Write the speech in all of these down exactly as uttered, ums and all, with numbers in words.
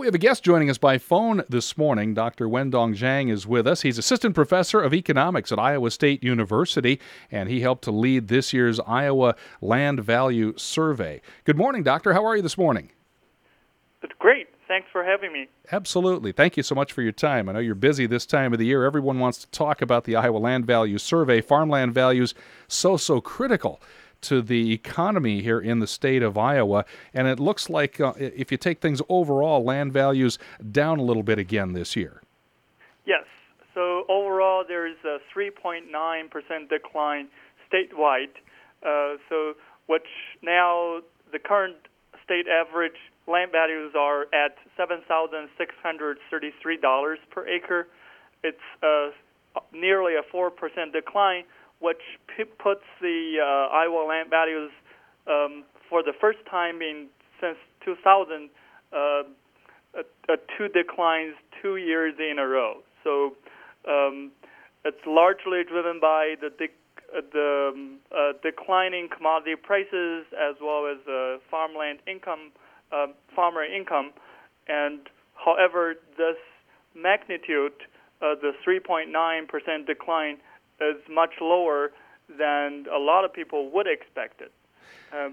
we have a guest joining us by phone this morning. Doctor Wendong Zhang is with us. He's assistant professor of economics at Iowa State University, and he helped to lead this year's Iowa Land Value Survey. Good morning, Doctor. How are you this morning? It's great. Thanks for having me. Absolutely. Thank you so much for your time. I know you're busy this time of the year. Everyone wants to talk about the Iowa Land Value Survey. Farmland values so, so critical to the economy here in the state of Iowa. And it looks like uh, if you take things overall, land values down a little bit again this year. Yes. So overall, there is a three point nine percent decline statewide. Uh, so which now the current state average land values are at seven thousand six hundred thirty-three dollars per acre. It's uh, nearly a four percent decline, which p- puts the uh, Iowa land values um, for the first time in since two thousand, uh, uh, uh, two declines two years in a row. So um, it's largely driven by the de- uh, the um, uh, declining commodity prices as well as uh, farmland income. Uh, farmer income, and however, this magnitude, uh, the three point nine percent decline, is much lower than a lot of people would expect it. Um,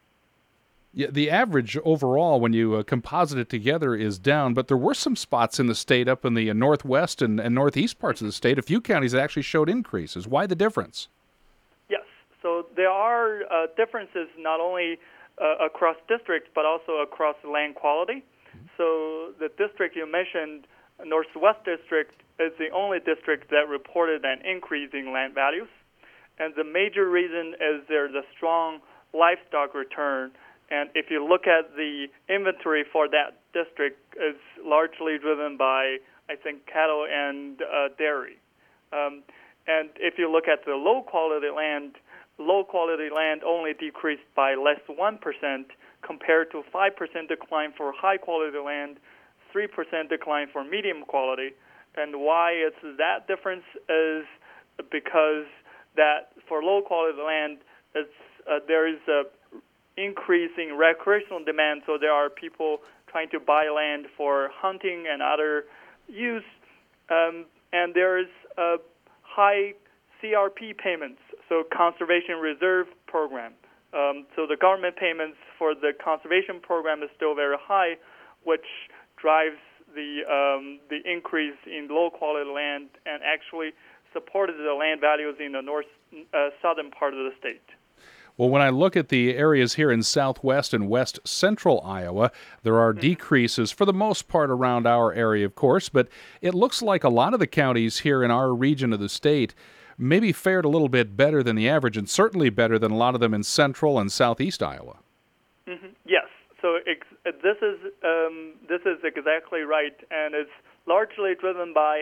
yeah, the average overall, when you uh, composite it together, is down, but there were some spots in the state up in the uh, northwest and, and northeast parts of the state, a few counties that actually showed increases. Why the difference? Yes, so there are uh, differences not only Uh, across districts, but also across land quality. Mm-hmm. So the district you mentioned, Northwest District, is the only district that reported an increase in land values. And the major reason is there's a strong livestock return. And if you look at the inventory for that district, it's largely driven by, I think, cattle and uh, dairy. Um, and if you look at the low-quality land, low-quality land only decreased by less than one percent compared to five percent decline for high-quality land, three percent decline for medium quality. And why it's that difference is because that for low-quality land, it's, uh, there is a increasing recreational demand, so there are people trying to buy land for hunting and other use, um, and there is a high C R P payments, so Conservation Reserve Program. Um, so the government payments for the conservation program is still very high, which drives the um, the increase in low-quality land and actually supported the land values in the north uh, southern part of the state. Well, when I look at the areas here in southwest and west central Iowa, there are mm-hmm. decreases for the most part around our area, of course, but it looks like a lot of the counties here in our region of the state maybe fared a little bit better than the average, and certainly better than a lot of them in central and southeast Iowa. Mm-hmm. Yes, so ex- this is um, this is exactly right, and it's largely driven by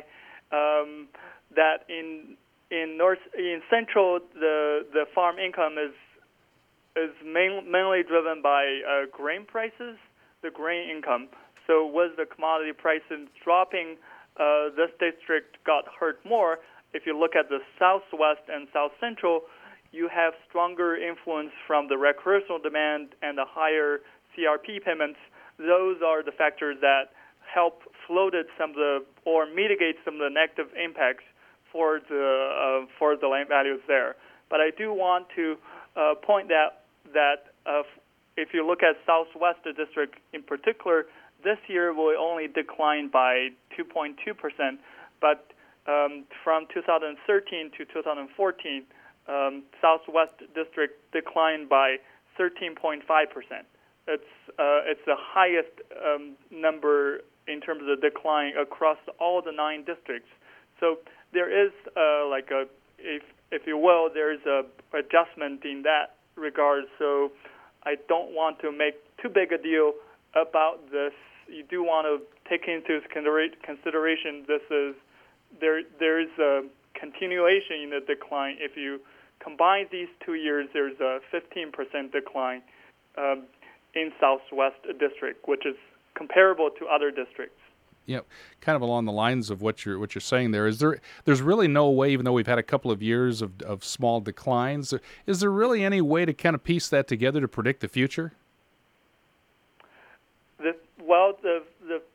um, that in in north in central the the farm income is is main, mainly driven by uh, grain prices, the grain income. So with the commodity prices dropping, uh, this district got hurt more. If you look at the southwest and south central, you have stronger influence from the recreational demand and the higher C R P payments. Those are the factors that help floated some of the or mitigate some of the negative impacts for the uh, for the land values there. But I do want to uh, point that that uh, if you look at southwest district in particular, this year will only decline by two point two percent, but Um, from two thousand thirteen to two thousand fourteen, um, Southwest District declined by thirteen point five percent. It's uh, it's the highest um, number in terms of decline across all the nine districts. So there is uh, like a, if if you will, there is a adjustment in that regard. So I don't want to make too big a deal about this. You do want to take into consideration this is. There, there is a continuation in the decline. If you combine these two years, there's a fifteen percent decline um, in Southwest District, which is comparable to other districts. Yeah, kind of along the lines of what you're what you're saying there. Is there there's really no way, even though we've had a couple of years of of small declines, is there really any way to kind of piece that together to predict the future? The, well, the the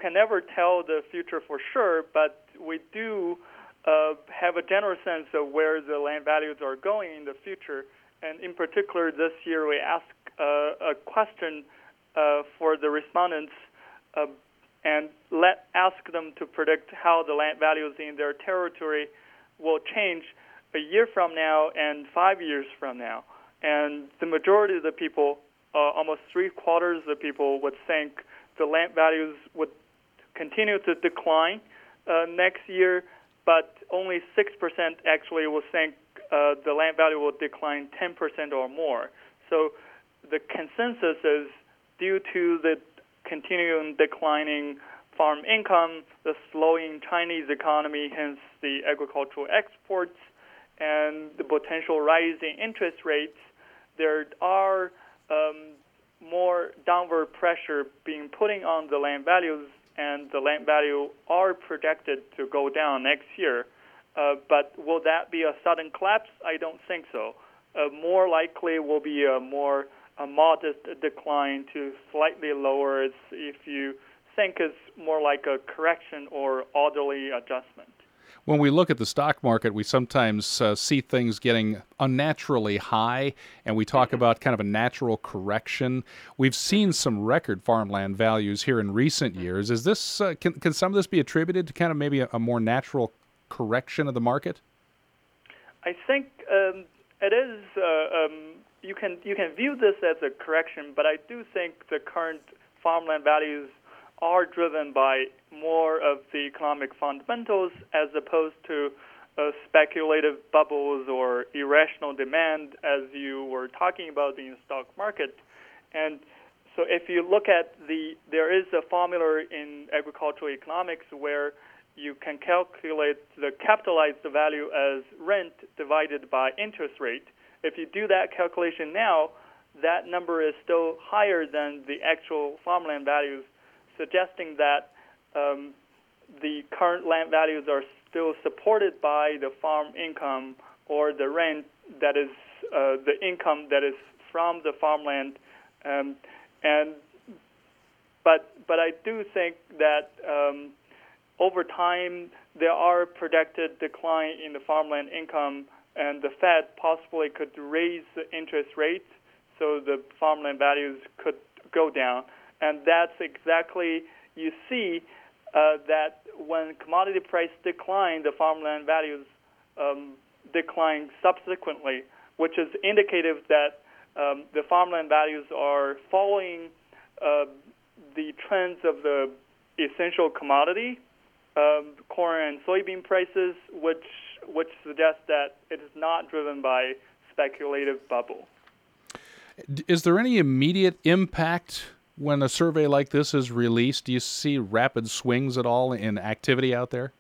can never tell the future for sure, but we do uh, have a general sense of where the land values are going in the future. And in particular, this year we asked uh, a question uh, for the respondents uh, and let ask them to predict how the land values in their territory will change a year from now and five years from now. And the majority of the people, uh, almost three quarters of the people, would think the land values would continue to decline uh, next year, but only six percent actually will think uh, the land value will decline ten percent or more. So the consensus is due to the continuing declining farm income, the slowing Chinese economy, hence the agricultural exports, and the potential rise in interest rates, there are um, more downward pressure being putting on the land values, and the land value are projected to go down next year. Uh, but will that be a sudden collapse? I don't think so. Uh, more likely will be a more a modest decline to slightly lower if you think it's more like a correction or orderly adjustment. When we look at the stock market, we sometimes uh, see things getting unnaturally high, and we talk mm-hmm. about kind of a natural correction. We've seen some record farmland values here in recent mm-hmm. years. Is this uh, can can some of this be attributed to kind of maybe a, a more natural correction of the market? I think um, it is. Uh, um, you can you can view this as a correction, but I do think the current farmland values are driven by more of the economic fundamentals as opposed to uh, speculative bubbles or irrational demand, as you were talking about in the stock market. And so if you look at the, there is a formula in agricultural economics where you can calculate the capitalized value as rent divided by interest rate. If you do that calculation now, that number is still higher than the actual farmland values, suggesting that um, the current land values are still supported by the farm income or the rent that is uh, the income that is from the farmland. Um, and but but I do think that um, over time there are projected decline in the farmland income, and the Fed possibly could raise the interest rates so the farmland values could go down. And that's exactly, you see uh, that when commodity price decline, the farmland values um, decline subsequently, which is indicative that um, the farmland values are following uh, the trends of the essential commodity, um, corn and soybean prices, which which suggests that it is not driven by speculative bubble. Is there any immediate impact when a survey like this is released? Do you see rapid swings at all in activity out there?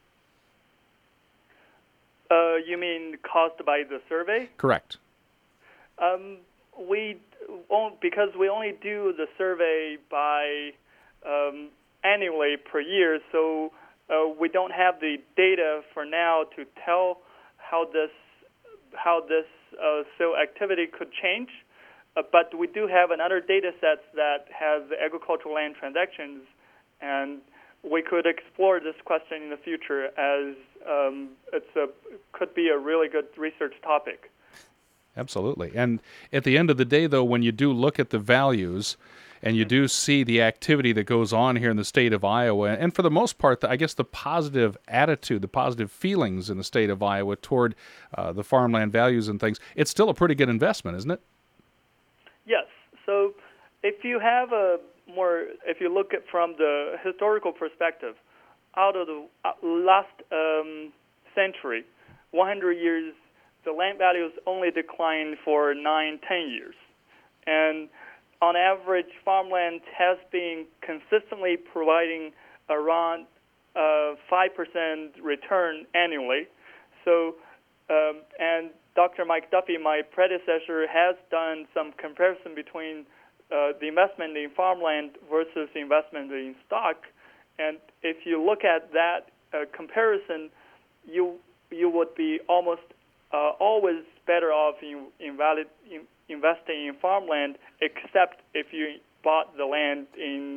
Uh, you mean caused by the survey? Correct. Um, we won't, because we only do the survey by um, annually per year, so uh, we don't have the data for now to tell how this how this uh, sale activity could change. Uh, but we do have another data set that has the agricultural land transactions, and we could explore this question in the future as um, it's a could be a really good research topic. Absolutely. And at the end of the day, though, when you do look at the values and you do see the activity that goes on here in the state of Iowa, and for the most part, I guess the positive attitude, the positive feelings in the state of Iowa toward uh, the farmland values and things, it's still a pretty good investment, isn't it? Yes. So if you have a more, if you look at from the historical perspective, out of the last um, century, one hundred years, the land values only declined for nine, ten years. And on average, farmland has been consistently providing around uh, five percent return annually. So, um, and Doctor Mike Duffy, my predecessor, has done some comparison between uh, the investment in farmland versus the investment in stock. And if you look at that uh, comparison, you you would be almost uh, always better off in, invalid, in investing in farmland, except if you bought the land in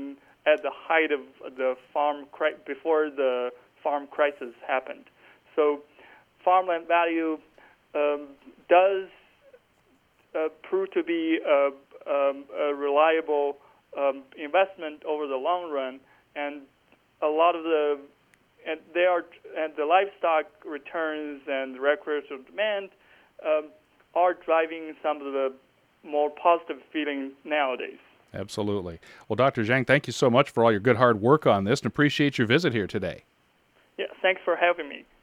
at the height of the farm cri- before the farm crisis happened. So farmland value um, does uh, prove to be a, um, a reliable um, investment over the long run, and a lot of the and they are and the livestock returns and recreational demand um, are driving some of the more positive feeling nowadays. Absolutely. Well, Doctor Zhang, thank you so much for all your good hard work on this, and appreciate your visit here today. Yeah, thanks for having me.